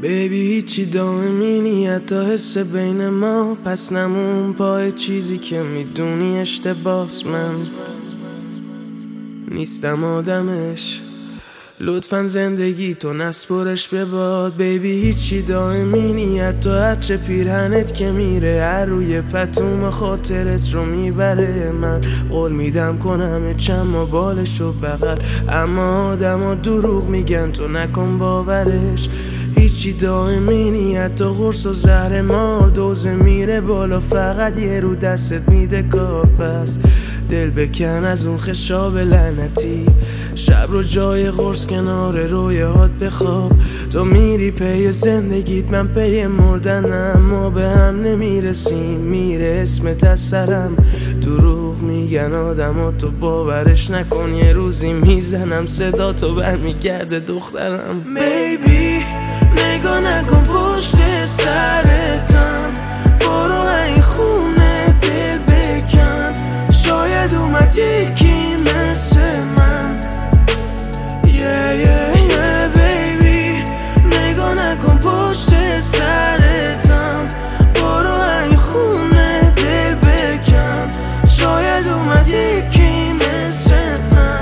بیبی هیچی دائمی نیت تا حس بین ما، پس نمون پای چیزی که میدونی اشتباس. من نیستم آدمش، لطفا زندگی تو نسپرش به باد. بیبی هیچی دائمی نیت تا عطر پیرهنت که میره هر روی پتوم خاطرت رو میبره. من قول میدم کنم چند بالشو بغل، اما آدما دروغ میگن تو نکن باورش. هیچی دائمی نیت تا قرص و زهر مار، دوزه میره بالا فقط یه رو دستت میده کار. پس دل بکن از اون خشاب لعنتی، شب رو جای قرص کنار رویات بخواب. تو میری پی زندگیت، من پی مردنم، ما به هم نمیرسیم، میره اسمت از سرم. دروغ میگن آدما تو باورش نکن، یه روزی میزنم صدا تو برمیگرده دخترم. بیبی نگاه نکن پشت سرتم، برو این خونه دل بکن، شاید اومد یکی مثل من. بیبی نگاه نکن پشت سرتم، برو این خونه دل بکن، شاید اومد یکی مثل من.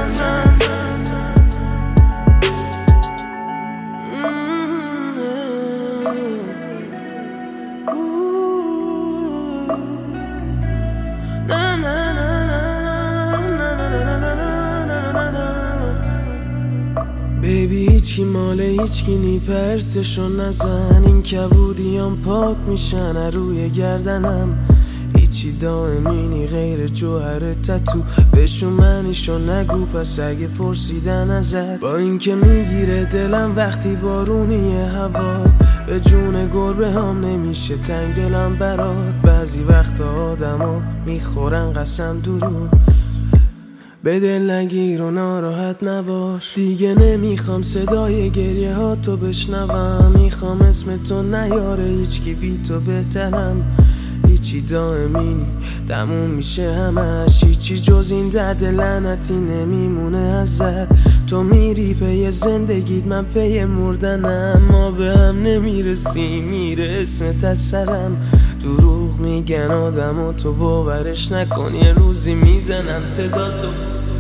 بیبی هیچی ماله هیچکی نی، پرسشو نزن، این کبودیام پاک میشن روی گردنم. هیچی دائمی نی غیر جوهر تتو، بشو منیشو نگو پس اگه پرسیدن ازت. با اینکه میگیره دلم وقتی بارونیه هوا، به جون گربه هم نمیشه تنگ دلم برات. بعضی وقت آدما میخورن قسم درون، به دل نگیر و ناراحت نباش. دیگه نمیخوام صدای گریه ها تو بشنوم، میخوام اسم تو نیاره هیچکی بی تو بهترم. هیچی دائمی نی تموم میشه همش، هیچی جز این درد لعنتی نمیمونه ازت. تو میری پی زندگیت، من پی مردنم، ما به هم نمیرسیم، میره اسمت از سرم. دروغ میگن آدما تو باورش نکن، یه روزی میزنم صدا تو